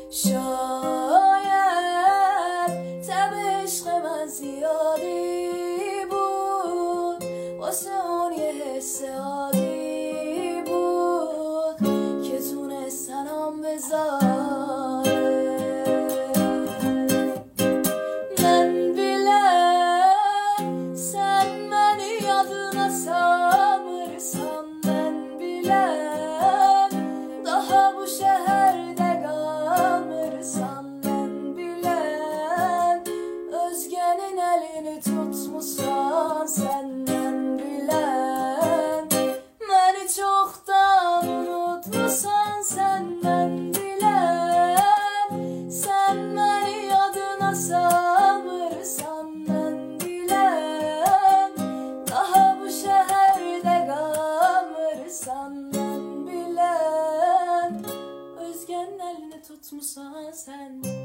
شاید تب عشق من زیادی بود، واسه اون یه حس عادی بود که تونستنم بذاره. من bilem sen beni adına sanırsam, ben bilem daha bu şehirde kalmırsan, ben bilem özgenin elini tutmuşsan sen, ben bilem beni çoktan unutmuşsan sen, ben bilem sen beni adına sanırsan, ben bilem daha bu şehirde kalmırsan, ben bilem özgenin elini tutmuşsan sen.